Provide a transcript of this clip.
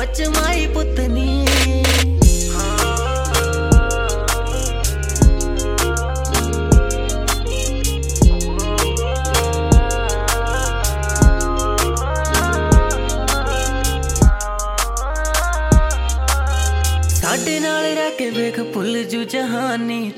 सच माई पुतनी। साडे नाल रह के वेख भुल जू जहानी,